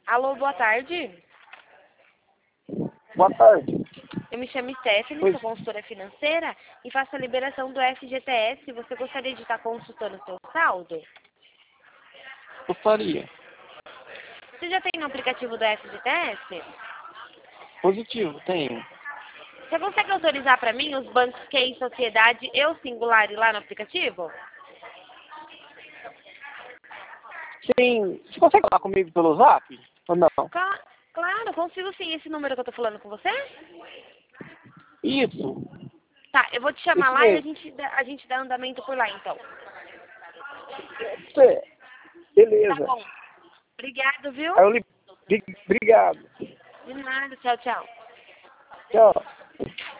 Alô, boa tarde. Boa tarde. Eu me chamo Stephanie, Oi. sou consultora financeira e faço a liberação do FGTS. Você gostaria de estar consultando o seu saldo? Gostaria. Você já tem um aplicativo do FGTS? Positivo, tenho. Você consegue autorizar para mim os bancos que é em sociedade e o singular lá no aplicativo? Sim. Você consegue falar comigo pelo zap? Ou não? Claro, consigo sim. Esse número que eu tô falando com você? Isso. Tá, eu vou te chamar Isso lá e mesmo. a gente dá andamento por lá, então. Você. Tá Beleza. bom. Obrigado, viu? Aí obrigado. De nada. Tchau, tchau. Tchau.